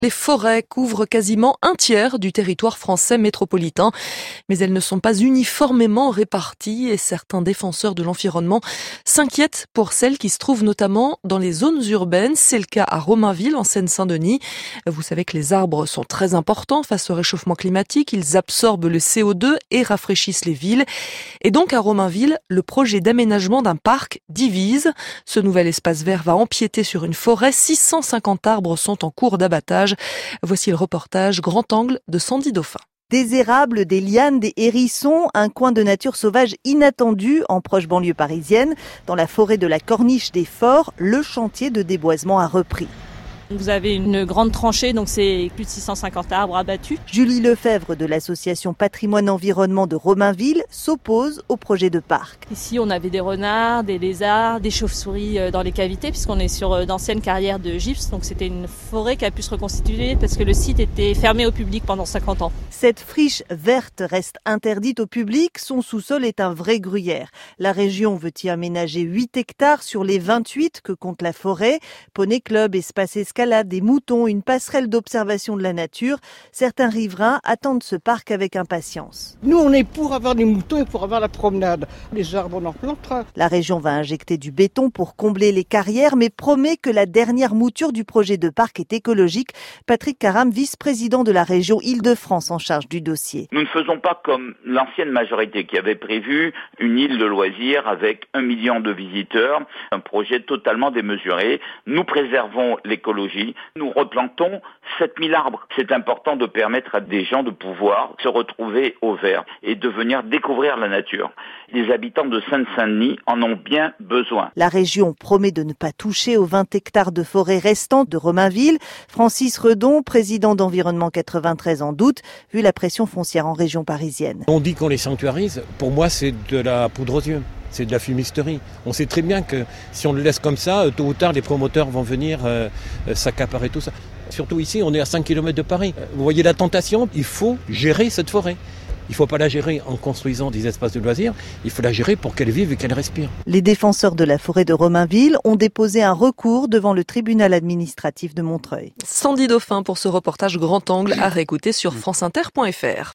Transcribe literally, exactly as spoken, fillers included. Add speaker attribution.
Speaker 1: Les forêts couvrent quasiment un tiers du territoire français métropolitain, mais elles ne sont pas uniformément réparties et certains défenseurs de l'environnement s'inquiètent pour celles qui se trouvent notamment dans les zones urbaines. C'est le cas à Romainville, en Seine-Saint-Denis. Vous savez que les arbres sont très importants face au réchauffement climatique. Ils absorbent le C O deux et rafraîchissent les villes. Et donc à Romainville, le projet d'aménagement d'un parc divise. Ce nouvel espace vert va empiéter sur une forêt. six cent cinquante arbres sont en cours d'abattage. Voici le reportage Grand Angle de Sandy Dauphin.
Speaker 2: Des érables, des lianes, des hérissons, un coin de nature sauvage inattendu en proche banlieue parisienne. Dans la forêt de la Corniche des Forts, le chantier de déboisement a repris.
Speaker 3: Vous avez une grande tranchée, donc c'est plus de six cent cinquante arbres abattus.
Speaker 2: Julie Lefebvre de l'association Patrimoine Environnement de Romainville s'oppose au projet de parc.
Speaker 3: Ici, on avait des renards, des lézards, des chauves-souris dans les cavités, puisqu'on est sur d'anciennes carrières de gypse. Donc c'était une forêt qui a pu se reconstituer parce que le site était fermé au public pendant cinquante ans.
Speaker 2: Cette friche verte reste interdite au public. Son sous-sol est un vrai gruyère. La région veut y aménager huit hectares sur les vingt-huit que compte la forêt. Poney Club, espace escalade, des moutons, une passerelle d'observation de la nature. Certains riverains attendent ce parc avec impatience.
Speaker 4: Nous, on est pour avoir des moutons et pour avoir la promenade. Les arbres, on en plantera.
Speaker 2: La région va injecter du béton pour combler les carrières, mais promet que la dernière mouture du projet de parc est écologique. Patrick Caram, vice-président de la région Île-de-France en charge du dossier.
Speaker 5: Nous ne faisons pas comme l'ancienne majorité qui avait prévu une île de loisirs avec un million de visiteurs, un projet totalement démesuré. Nous préservons l'écologie. Nous replantons sept mille arbres. C'est important de permettre à des gens de pouvoir se retrouver au vert et de venir découvrir la nature. Les habitants de Seine-Saint-Denis en ont bien besoin.
Speaker 2: La région promet de ne pas toucher aux vingt hectares de forêt restantes de Romainville. Francis Redon, président d'Environnement quatre-vingt-treize, en doute, vu la pression foncière en région parisienne.
Speaker 6: On dit qu'on les sanctuarise. Pour moi, c'est de la poudre aux yeux. C'est de la fumisterie. On sait très bien que si on le laisse comme ça, tôt ou tard, les promoteurs vont venir euh, s'accaparer tout ça. Surtout ici, on est à cinq kilomètres de Paris. Vous voyez la tentation, il faut gérer cette forêt. Il ne faut pas la gérer en construisant des espaces de loisirs, il faut la gérer pour qu'elle vive et qu'elle respire.
Speaker 2: Les défenseurs de la forêt de Romainville ont déposé un recours devant le tribunal administratif de Montreuil.
Speaker 1: Sandy Dauphin pour ce reportage Grand Angle à réécouter sur franceinter point fr.